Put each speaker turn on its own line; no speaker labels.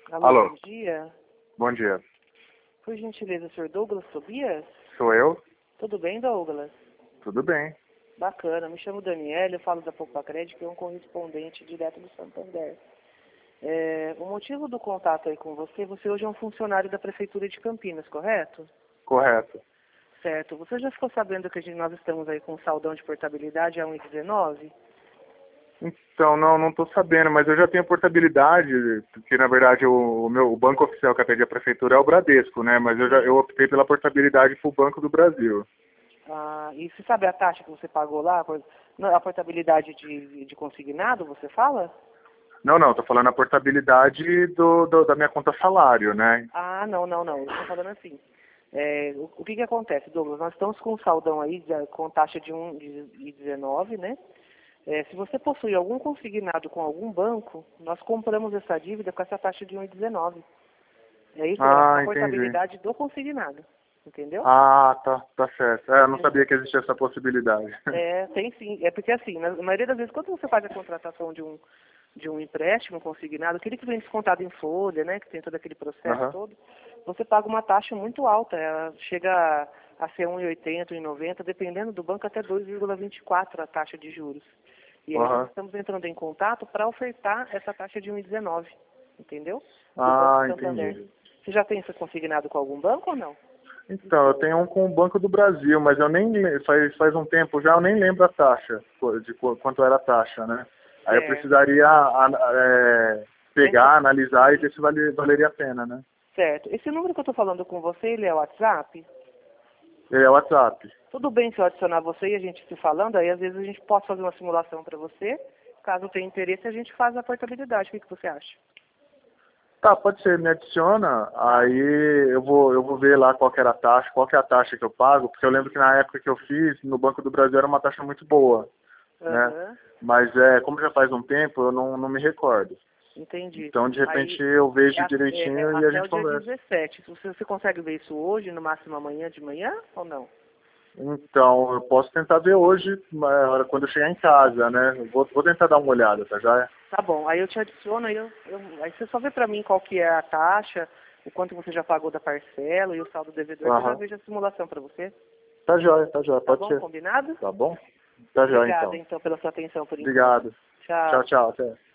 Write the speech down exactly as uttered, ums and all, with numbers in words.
Alô,
Alô,
bom dia.
bom dia.
Por gentileza, senhor Douglas Tobias?
Sou eu?
Tudo bem, Douglas?
Tudo bem.
Bacana. Me chamo Daniela, eu falo da Poupa Crédito, que é um correspondente direto do Santander. É, o motivo do contato aí com você, você hoje é um funcionário da Prefeitura de Campinas, correto?
Correto.
Certo. Você já ficou sabendo que a gente- nós estamos aí com um saldão de portabilidade a um e dezenove?
Então, não, não estou sabendo, mas eu já tenho portabilidade, porque na verdade o, o meu o banco oficial que atende a prefeitura é o Bradesco, né? Mas eu já eu optei pela portabilidade para o Banco do Brasil.
Ah, e você sabe a taxa que você pagou lá? Por- não, a portabilidade de, de consignado, você fala?
Não, não, estou falando a portabilidade do, do- da minha conta salário, né?
Ah, não, não, não. Eu estou falando assim. É, o, o que que acontece, Douglas? Nós estamos com um saldão aí de- com taxa de um e dezenove, né? É, se você possui algum consignado com algum banco, nós compramos essa dívida com essa taxa de um e dezenove. É isso, é
Ah,
a
entendi.
portabilidade do consignado. Entendeu?
Ah, tá, tá certo. É, eu não sabia que existia essa possibilidade.
É, tem sim. É porque assim, na maioria das vezes, quando você faz a contratação de um, de um empréstimo consignado, aquele que vem descontado em folha, né, que tem todo aquele processo
Aham.
todo, você paga uma taxa muito alta. Ela chega a, a ser um e oitenta, um e noventa, dependendo do banco, até dois vírgula vinte e quatro a taxa de juros. E aí nós
Aham.
estamos entrando em contato para ofertar essa taxa de um e dezenove, entendeu? Do Banco
Ah,
Santander.
entendi.
Você já tem isso consignado com algum banco ou não?
Então, eu tenho um com o Banco do Brasil, mas eu nem le- faz, faz um tempo já, eu nem lembro a taxa, qu- de qu- quanto era a taxa, né? Aí eu
Certo.
precisaria a- é,
Então,
pegar, analisar e ver se vale- valeria a pena, né?
certo. Esse número que eu estou falando com você, ele é o WhatsApp?
É o WhatsApp.
Tudo bem se eu adicionar você e a gente se falando, aí às vezes a gente pode fazer uma simulação para você. Caso tenha interesse, a gente faz a portabilidade. O que, que você acha?
Tá, pode ser, me adiciona, aí eu vou, eu vou ver lá qual que era a taxa, qual que é a taxa que eu pago, porque eu lembro que na época que eu fiz, no Banco do Brasil era uma taxa muito boa, né?
Aham,
Mas é, como já faz um tempo, eu não, não me recordo.
entendi.
Então, de repente,
Aí,
eu
é
vejo
a- é- é
direitinho e a
até o
gente
dia
conversa.
dezessete. Você, você consegue ver isso hoje, no máximo amanhã de manhã, ou não?
Então, eu posso tentar ver hoje, mas quando eu chegar em casa, né? Eu Vou, vou tentar dar uma olhada, tá já?
Tá bom, aí eu te adiciono, aí, eu, eu- aí você só vê para mim qual que é a taxa, o quanto você já pagou da parcela e o saldo devedor, que eu já
Aham.
vejo a simulação para você.
Tá jóia, tá jóia,
Tá
pode
bom,
ser.
combinado?
Tá bom? Tá jóia,
Obrigada,
então.
então, pela sua atenção por enquanto.
Obrigado.
Tchau.
Tchau, tchau, até.